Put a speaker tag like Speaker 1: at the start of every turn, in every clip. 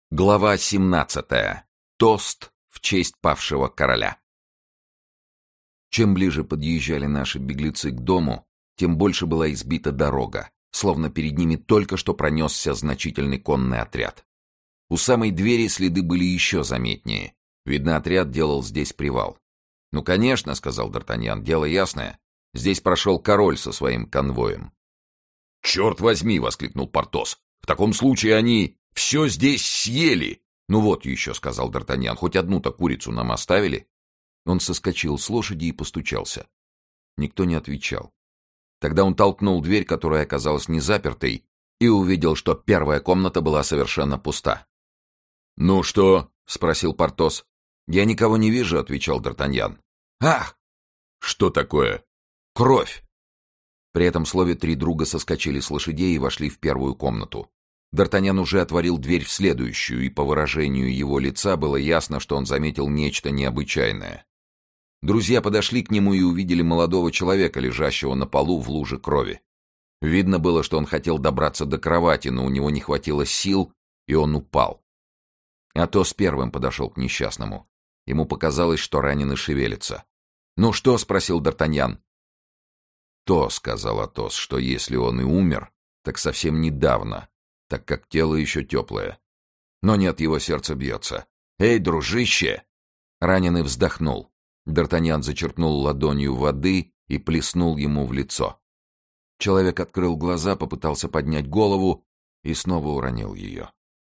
Speaker 1: Глава 17. Тост в честь павшего короля. Чем ближе подъезжали наши беглецы к дому, тем больше была избита дорога, словно перед ними только что пронесся значительный конный отряд. У самой двери следы были еще заметнее. Видно, отряд делал здесь привал. «Ну, конечно», — сказал Д'Артаньян, — «дело ясное. Здесь прошел король со своим конвоем». «Черт возьми!» — воскликнул Портос. «В таком случае они все здесь съели!» «Ну вот еще», — сказал Д'Артаньян, — «хоть одну-то курицу нам оставили?» Он соскочил с лошади и постучался. Никто не отвечал. Тогда он толкнул дверь, которая оказалась не запертой, и увидел, что первая комната была совершенно пуста. «Ну что?» — спросил Портос. «Я никого не вижу», — отвечал Д'Артаньян. «Ах! Что такое?» «Кровь!» При этом слове три друга соскочили с лошадей и вошли в первую комнату. Д'Артаньян уже отворил дверь в следующую, и по выражению его лица было ясно, что он заметил нечто необычайное. Друзья подошли к нему и увидели молодого человека, лежащего на полу в луже крови. Видно было, что он хотел добраться до кровати, но у него не хватило сил, и он упал. Атос первым подошел к несчастному. Ему показалось, что раненый шевелится. «Ну что?» — спросил Д'Артаньян. «То», — сказал Атос, — «что если он и умер, так совсем недавно, так как тело еще теплое. Но нет, его сердце бьется. Эй, дружище!» Раненый вздохнул. Д'Артаньян зачерпнул ладонью воды и плеснул ему в лицо. Человек открыл глаза, попытался поднять голову и снова уронил ее.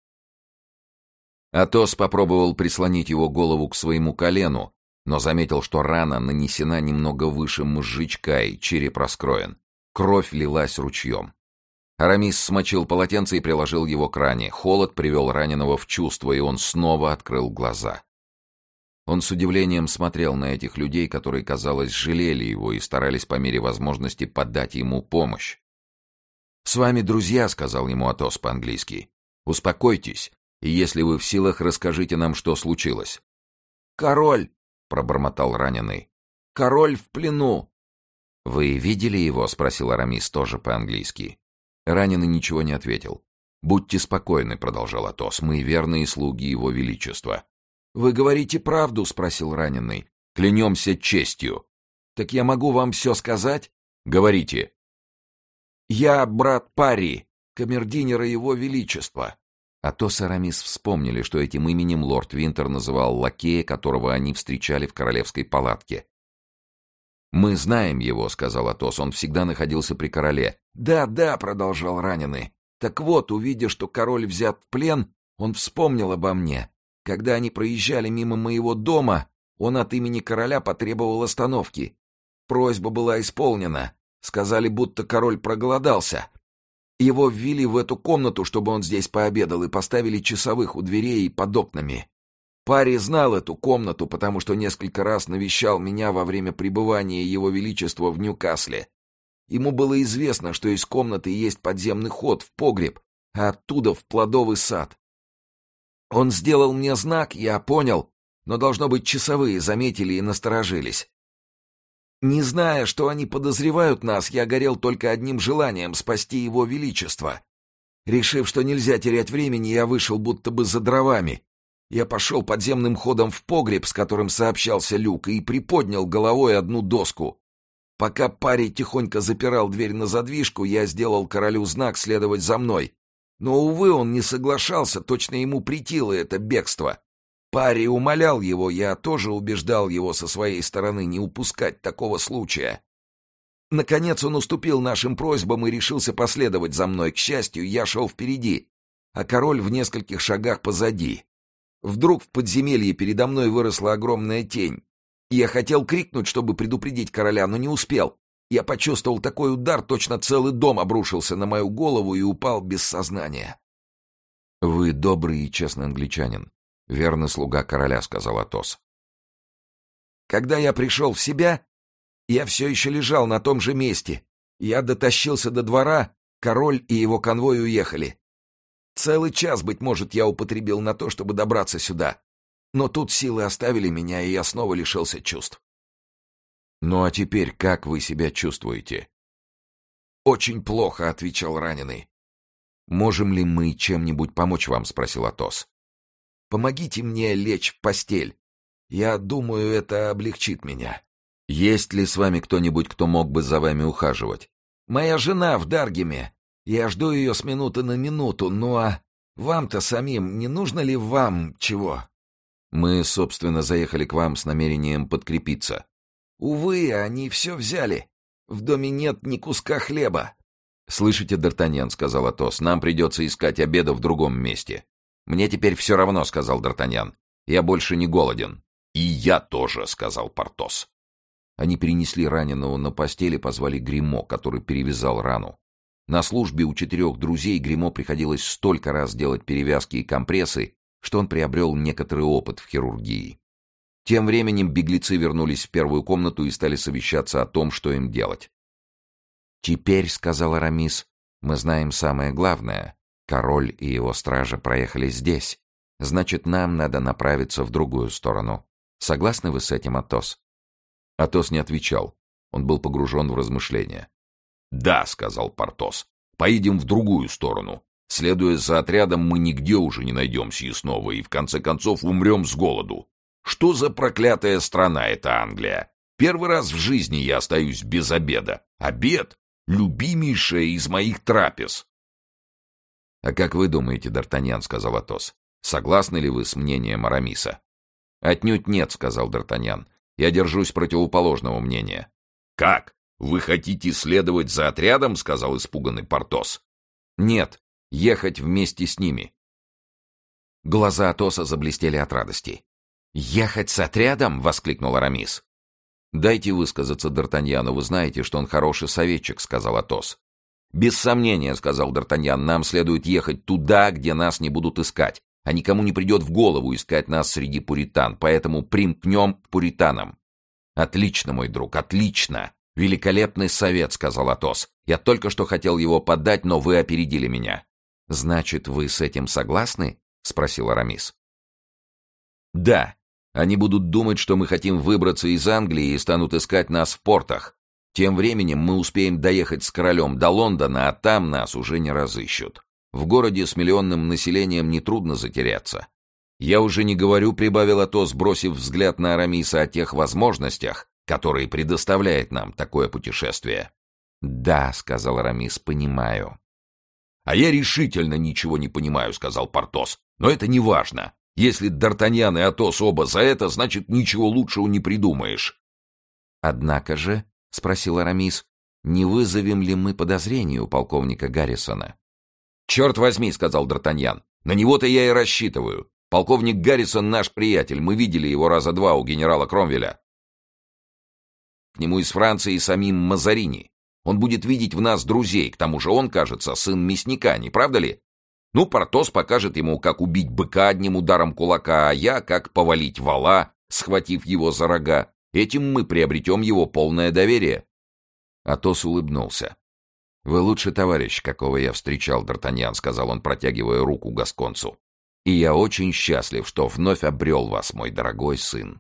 Speaker 1: Атос попробовал прислонить его голову к своему колену, но заметил, что рана нанесена немного выше мозжечка и череп раскроен. Кровь лилась ручьем. Арамис смочил полотенце и приложил его к ране. Холод привел раненого в чувство, и он снова открыл глаза. Он с удивлением смотрел на этих людей, которые, казалось, жалели его и старались по мере возможности подать ему помощь. «С вами друзья», — сказал ему Атос по-английски. «Успокойтесь, и если вы в силах, расскажите нам, что случилось». «Король!» — пробормотал раненый. «Король в плену!» «Вы видели его?» — спросил Арамис тоже по-английски. Раненый ничего не ответил. «Будьте спокойны», — продолжал Атос, — «мы верные слуги его величества». «Вы говорите правду?» — спросил раненый. «Клянемся честью». «Так я могу вам все сказать?» «Говорите». «Я брат Пари, камердинера его величества». Атос и Арамис вспомнили, что этим именем лорд Винтер называл лакея, которого они встречали в королевской палатке. «Мы знаем его», — сказал Атос, — «он всегда находился при короле». «Да, да», — продолжал раненый. «Так вот, увидя, что король взят в плен, он вспомнил обо мне. Когда они проезжали мимо моего дома, он от имени короля потребовал остановки. Просьба была исполнена. Сказали, будто король проголодался. Его ввели в эту комнату, чтобы он здесь пообедал, и поставили часовых у дверей и под окнами. Пари знал эту комнату, потому что несколько раз навещал меня во время пребывания его величества в Ньюкасле. Ему было известно, что из комнаты есть подземный ход в погреб, а оттуда в плодовый сад. Он сделал мне знак, я понял, но, должно быть, часовые заметили и насторожились. Не зная, что они подозревают нас, я горел только одним желанием — спасти его величество. Решив, что нельзя терять времени, я вышел будто бы за дровами. Я пошел подземным ходом в погреб, с которым сообщался люк, и приподнял головой одну доску. Пока Пари тихонько запирал дверь на задвижку, я сделал королю знак следовать за мной. Но, увы, он не соглашался, точно ему претило это бегство. Пари умолял его, я тоже убеждал его со своей стороны не упускать такого случая. Наконец он уступил нашим просьбам и решился последовать за мной. К счастью, я шел впереди, а король в нескольких шагах позади. Вдруг в подземелье передо мной выросла огромная тень. Я хотел крикнуть, чтобы предупредить короля, но не успел. Я почувствовал такой удар, точно целый дом обрушился на мою голову и упал без сознания. «Вы добрый и честный англичанин, верный слуга короля», — сказал Атос. «Когда я пришел в себя, я все еще лежал на том же месте. Я дотащился до двора, король и его конвой уехали. Целый час, быть может, я употребил на то, чтобы добраться сюда. Но тут силы оставили меня, и я снова лишился чувств». «Ну а теперь как вы себя чувствуете?» «Очень плохо», — отвечал раненый. «Можем ли мы чем-нибудь помочь вам?» — спросил Атос.
Speaker 2: Помогите мне лечь в постель. Я думаю, это облегчит меня».
Speaker 1: «Есть ли с вами кто-нибудь, кто мог бы за вами ухаживать?»
Speaker 2: «Моя жена в Даргеме. Я жду ее с минуты на минуту. Ну а вам-то самим не нужно ли вам чего?»
Speaker 1: «Мы, собственно, заехали к вам с намерением подкрепиться».
Speaker 2: «Увы, они все взяли. В доме нет ни куска хлеба».
Speaker 1: «Слышите, Д'Артаньян, — сказал Атос, — нам придется искать обеда в другом месте». «Мне теперь все равно, — сказал Д'Артаньян. — Я больше не голоден». «И я тоже, — сказал Портос». Они перенесли раненого на постель и позвали Гримо, который перевязал рану. На службе у 4 друзей Гримо приходилось столько раз делать перевязки и компрессы, что он приобрел некоторый опыт в хирургии. Тем временем беглецы вернулись в первую комнату и стали совещаться о том, что им делать. «Теперь, — сказал Арамис, — мы знаем самое главное. Король и его стража проехали здесь. Значит, нам надо направиться в другую сторону. Согласны вы с этим, Атос?» Атос не отвечал. Он был погружен в размышления. «Да, — сказал Портос, — поедем в другую сторону. Следуя за отрядом, мы нигде уже не найдем съестного и, в конце концов, умрем с голоду. Что за проклятая страна эта Англия? Первый раз в жизни я остаюсь без обеда. Обед — любимейшая из моих трапез». «А как вы думаете, Д'Артаньян, — сказал Атос, — согласны ли вы с мнением Арамиса?» «Отнюдь нет, — сказал Д'Артаньян. Я держусь противоположного мнения». «Как? Вы хотите следовать за отрядом? — сказал испуганный Портос. «Нет, ехать вместе с ними». Глаза Атоса заблестели от радости. «Ехать с отрядом?» — воскликнул Арамис. «Дайте высказаться Д'Артаньяну, вы знаете, что он хороший советчик», — сказал Атос. «Без сомнения, — сказал Д'Артаньян, — нам следует ехать туда, где нас не будут искать, а никому не придет в голову искать нас среди пуритан, поэтому примкнем к пуританам». «Отлично, мой друг, отлично! Великолепный совет», — сказал Атос. «Я только что хотел его подать, но вы опередили меня». «Значит, вы с этим согласны?» — спросил Арамис. «Да. Они будут думать, что мы хотим выбраться из Англии и станут искать нас в портах. Тем временем мы успеем доехать с королем до Лондона, а там нас уже не разыщут. В городе с миллионным населением нетрудно затеряться. Я уже не говорю, — прибавил Атос, бросив взгляд на Арамиса, — о тех возможностях, которые предоставляет нам такое путешествие». «Да, — сказал Арамис, — понимаю». «А я решительно ничего не понимаю, — сказал Портос, — но это не важно. Если Д'Артаньян и Атос оба за это, значит, ничего лучшего не придумаешь». «Однако же, — спросил Арамис, — не вызовем ли мы подозрений у полковника Гаррисона?» «Черт возьми, — сказал Д'Артаньян, — на него-то я и рассчитываю. Полковник Гаррисон наш приятель, мы видели его раза 2 у генерала Кромвеля. К нему из Франции самим Мазарини. Он будет видеть в нас друзей, к тому же он, кажется, сын мясника, не правда ли? Ну, Портос покажет ему, как убить быка одним ударом кулака, а я, как повалить вала, схватив его за рога. Этим мы приобретем его полное доверие». Атос улыбнулся. «Вы лучший товарищ, какого я встречал, Д'Артаньян», — сказал он, протягивая руку гасконцу. «И я очень счастлив, что вновь обрел вас, мой дорогой сын».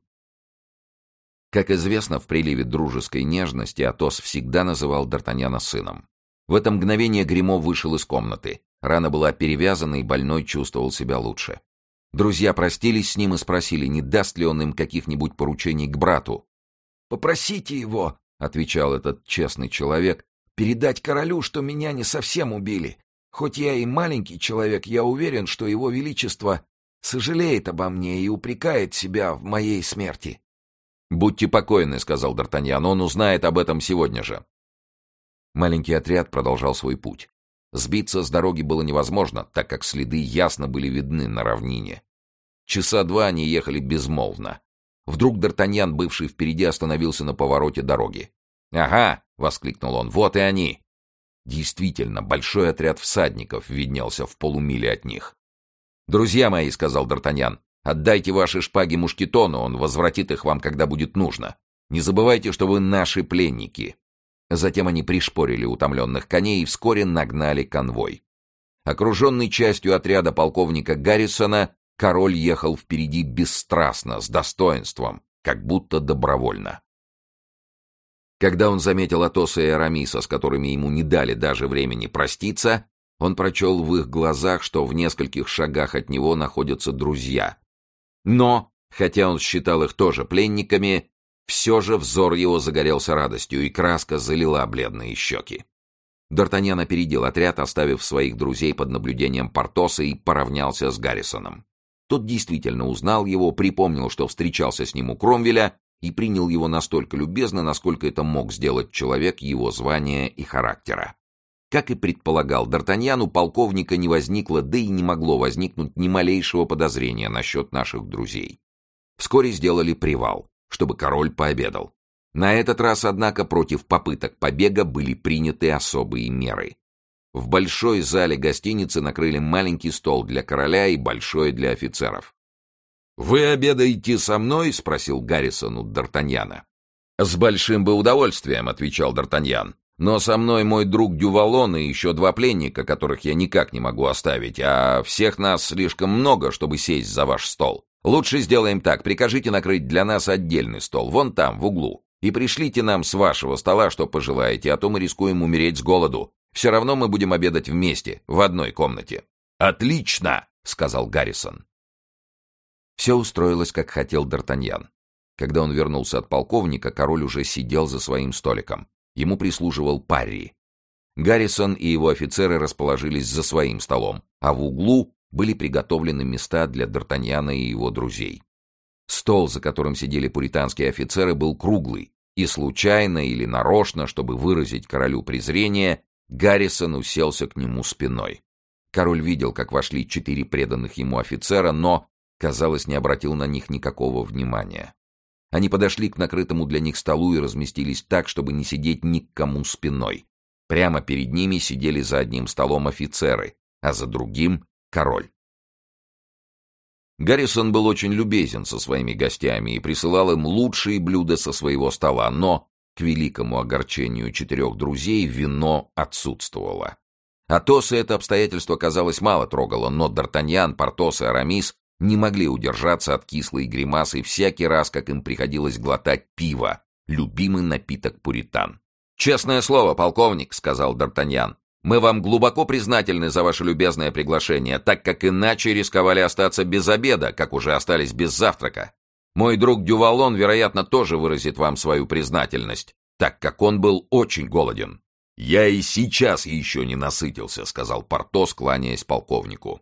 Speaker 1: Как известно, в приливе дружеской нежности Атос всегда называл Д'Артаньяна сыном. В это мгновение Гримо вышел из комнаты. Рана была перевязана, и больной чувствовал себя лучше. Друзья простились с ним и спросили, не даст ли он им каких-нибудь поручений к брату.
Speaker 2: «Попросите его, — отвечал этот честный человек, — передать королю, что меня не совсем убили. Хоть я и маленький человек, я уверен, что его величество сожалеет обо мне и упрекает себя в моей смерти».
Speaker 1: «Будьте покойны, — сказал Д'Артаньян, — он узнает об этом сегодня же». Маленький отряд продолжал свой путь. Сбиться с дороги было невозможно, так как следы ясно были видны на равнине. Часа 2 они ехали безмолвно. Вдруг Д'Артаньян, бывший впереди, остановился на повороте дороги. «Ага!» — воскликнул он. «Вот и они!» Действительно, большой отряд всадников виднелся в полумиле от них. «Друзья мои, — сказал Д'Артаньян, — отдайте ваши шпаги Мушкетону, он возвратит их вам, когда будет нужно. Не забывайте, что вы наши пленники». Затем они пришпорили утомленных коней и вскоре нагнали конвой. Окруженный частью отряда полковника Гаррисона, король ехал впереди бесстрастно, с достоинством, как будто добровольно. Когда он заметил Атоса и Арамиса, с которыми ему не дали даже времени проститься, он прочел в их глазах, что в нескольких шагах от него находятся друзья, Но, хотя он считал их тоже пленниками, все же взор его загорелся радостью, и краска залила бледные щеки. Д'Артаньян опередил отряд, оставив своих друзей под наблюдением Портоса, и поравнялся с Гаррисоном. Тот действительно узнал его, припомнил, что встречался с ним у Кромвеля, и принял его настолько любезно, насколько это мог сделать человек его звания и характера. Как и предполагал Д'Артаньян, у полковника не возникло, да и не могло возникнуть ни малейшего подозрения насчет наших друзей. Вскоре сделали привал, чтобы король пообедал. На этот раз, однако, против попыток побега были приняты особые меры. В большой зале гостиницы накрыли маленький стол для короля и большой для офицеров. «Вы обедаете со мной?» — спросил Гаррисон у Д'Артаньяна. «С большим бы удовольствием», — отвечал Д'Артаньян. «Но со мной мой друг Дювалон и еще 2 пленника, которых я никак не могу оставить, а всех нас слишком много, чтобы сесть за ваш стол. Лучше сделаем так, прикажите накрыть для нас отдельный стол, вон там, в углу, и пришлите нам с вашего стола, что пожелаете, а то мы рискуем умереть с голоду. Все равно мы будем обедать вместе, в одной комнате». «Отлично!» — сказал Гаррисон. Все устроилось, как хотел Д'Артаньян. Когда он вернулся от полковника, король уже сидел за своим столиком. Ему прислуживал Парри. Гаррисон и его офицеры расположились за своим столом, а в углу были приготовлены места для Д'Артаньяна и его друзей. Стол, за которым сидели пуританские офицеры, был круглый, и случайно или нарочно, чтобы выразить королю презрение, Гаррисон уселся к нему спиной. Король видел, как вошли 4 преданных ему офицера, но, казалось, не обратил на них никакого внимания. Они подошли к накрытому для них столу и разместились так, чтобы не сидеть ни к кому спиной. Прямо перед ними сидели за одним столом офицеры, а за другим — король. Гаррисон был очень любезен со своими гостями и присылал им лучшие блюда со своего стола, но, к великому огорчению 4 друзей, вино отсутствовало. Атоса это обстоятельство, казалось, мало трогало, но Д'Артаньян, Портос и Арамис не могли удержаться от кислой гримасы всякий раз, как им приходилось глотать пиво, любимый напиток пуритан. «Честное слово, полковник», — сказал Д'Артаньян, — «мы вам глубоко признательны за ваше любезное приглашение, так как иначе рисковали остаться без обеда, как уже остались без завтрака. Мой друг Дювалон, вероятно, тоже выразит вам свою признательность, так как он был очень голоден». «Я и сейчас еще не насытился», — сказал Портос, кланяясь полковнику.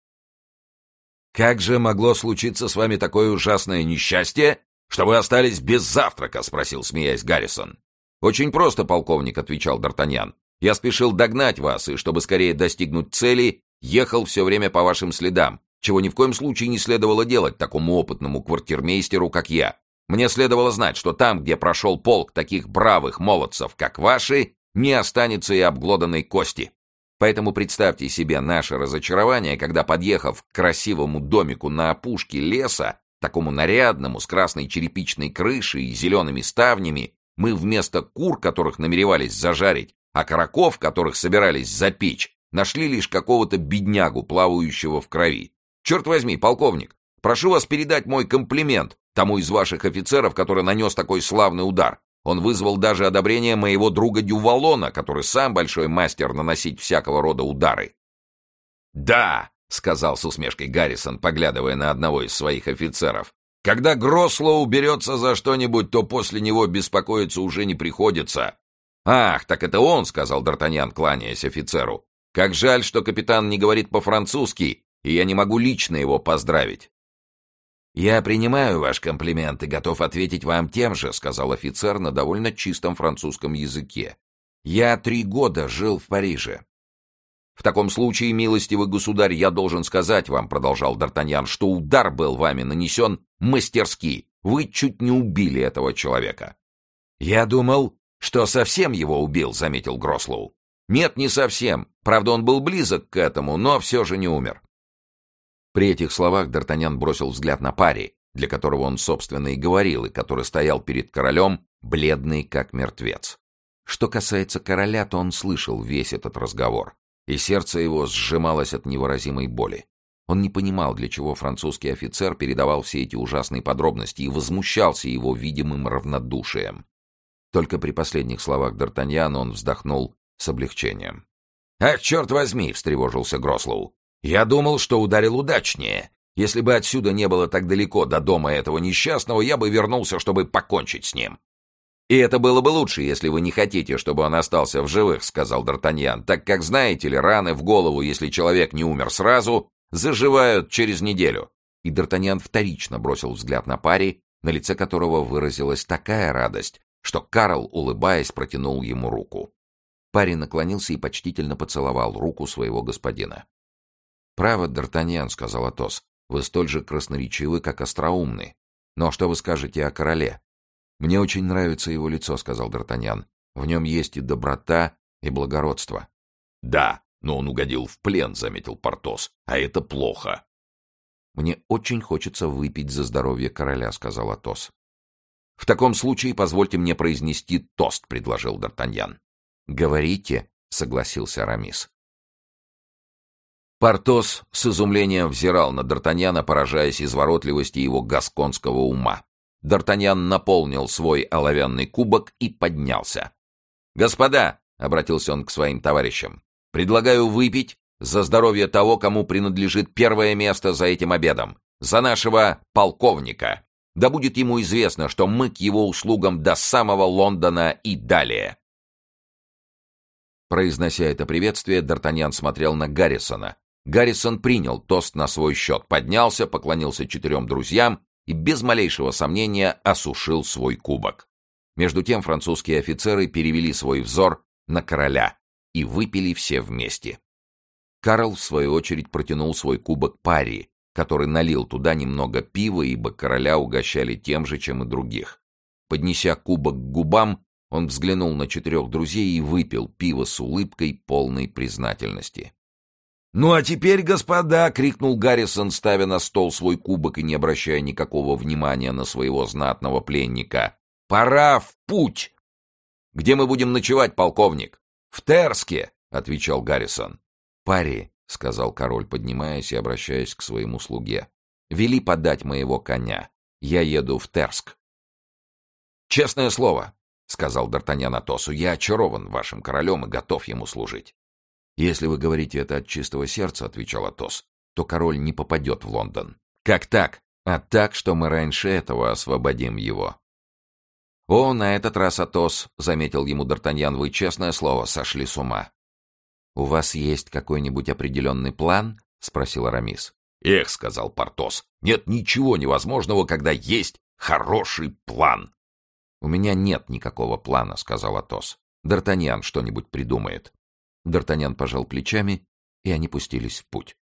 Speaker 1: «Как же могло случиться с вами такое ужасное несчастье, что вы остались без завтрака?» — спросил, смеясь, Гаррисон. «Очень просто, полковник», — отвечал Д'Артаньян. «Я спешил догнать вас, и, чтобы скорее достигнуть цели, ехал все время по вашим следам, чего ни в коем случае не следовало делать такому опытному квартирмейстеру, как я. Мне следовало знать, что там, где прошел полк таких бравых молодцев, как ваши, не останется и обглоданной кости. Поэтому представьте себе наше разочарование, когда, подъехав к красивому домику на опушке леса, такому нарядному, с красной черепичной крышей и зелеными ставнями, мы вместо кур, которых намеревались зажарить, а караков, которых собирались запечь, нашли лишь какого-то беднягу, плавающего в крови. Черт возьми, полковник, прошу вас передать мой комплимент тому из ваших офицеров, который нанес такой славный удар. Он вызвал даже одобрение моего друга Дювалона, который сам большой мастер наносить всякого рода удары. «Да», — сказал с усмешкой Гаррисон, поглядывая на одного из своих офицеров, «когда Грослоу берется за что-нибудь, то после него беспокоиться уже не приходится». «Ах, так это он», — сказал Д'Артаньян, кланяясь офицеру. «Как жаль, что капитан не говорит по-французски, и я не могу лично его поздравить». «Я принимаю ваш комплимент и готов ответить вам тем же», — сказал офицер на довольно чистом французском языке. «Я 3 года жил в Париже». «В таком случае, милостивый государь, я должен сказать вам», — продолжал Д'Артаньян, «что удар был вами нанесен мастерски. Вы чуть не убили этого человека». «Я думал, что совсем его убил», — заметил Грослоу. «Нет, не совсем. Правда, он был близок к этому, но все же не умер». При этих словах Д'Артаньян бросил взгляд на Парри, для которого он, собственно, и говорил, и который стоял перед королем, бледный как мертвец. Что касается короля, то он слышал весь этот разговор, и сердце его сжималось от невыразимой боли. Он не понимал, для чего французский офицер передавал все эти ужасные подробности, и возмущался его видимым равнодушием. Только при последних словах Д'Артаньяна он вздохнул с облегчением. «Ах, черт возьми!» — встревожился Грослоу. «Я думал, что ударил удачнее. Если бы отсюда не было так далеко до дома этого несчастного, я бы вернулся, чтобы покончить с ним». «И это было бы лучше, если вы не хотите, чтобы он остался в живых», — сказал Д'Артаньян, «так как, знаете ли, раны в голову, если человек не умер сразу, заживают через неделю». И Д'Артаньян вторично бросил взгляд на Пари, на лице которого выразилась такая радость, что Карл, улыбаясь, протянул ему руку. Пари наклонился и почтительно поцеловал руку своего господина. «Право, Д'Артаньян», — сказал Атос, — «вы столь же красноречивы, как остроумны. Но что вы скажете о короле?» «Мне очень нравится его лицо», — сказал Д'Артаньян. «В нем есть и доброта, и благородство».
Speaker 2: «Да, но он угодил в плен», — заметил Портос, — «а это плохо».
Speaker 1: «Мне очень хочется выпить за здоровье короля», — сказал Атос. «В таком случае позвольте мне произнести тост», — предложил Д'Артаньян. «Говорите», — согласился Арамис. Портос с изумлением взирал на Д'Артаньяна, поражаясь изворотливости его гасконского ума. Д'Артаньян наполнил свой оловянный кубок и поднялся. «Господа», — обратился он к своим товарищам, — «предлагаю выпить за здоровье того, кому принадлежит первое место за этим обедом, за нашего полковника. Да будет ему известно, что мы к его услугам до самого Лондона и далее». Произнося это приветствие, Д'Артаньян смотрел на Гаррисона. Гаррисон принял тост на свой счет, поднялся, поклонился 4 друзьям и без малейшего сомнения осушил свой кубок. Между тем французские офицеры перевели свой взор на короля и выпили все вместе. Карл, в свою очередь, протянул свой кубок Пари, который налил туда немного пива, ибо короля угощали тем же, чем и других. Поднеся кубок к губам, он взглянул на 4 друзей и выпил пиво с улыбкой, полной признательности. «Ну а теперь, господа!» — крикнул Гаррисон, ставя на стол свой кубок и не обращая никакого внимания на своего знатного пленника. «Пора в путь!» «Где мы будем ночевать, полковник?» «В Терске!» — отвечал Гаррисон. «Пари!» — сказал король, поднимаясь и обращаясь к своему слуге. «Вели подать моего коня. Я еду в Терск». «Честное слово!» — сказал Д'Артаньян Атосу. «Я очарован вашим королем и готов ему служить». «Если вы говорите это от чистого сердца, — отвечал Атос, — то король не попадет в Лондон». «Как так?» «А так, что мы раньше этого освободим его». «О, на этот раз, Атос, — заметил ему Д'Артаньян, — вы, честное слово, сошли с ума». «У вас есть какой-нибудь определенный план?» — спросил Арамис.
Speaker 2: «Эх, — сказал Портос, — нет ничего невозможного, когда есть хороший план».
Speaker 1: «У меня нет никакого плана, — сказал Атос. Д'Артаньян что-нибудь придумает». Д'Артаньян пожал плечами, и они пустились в путь.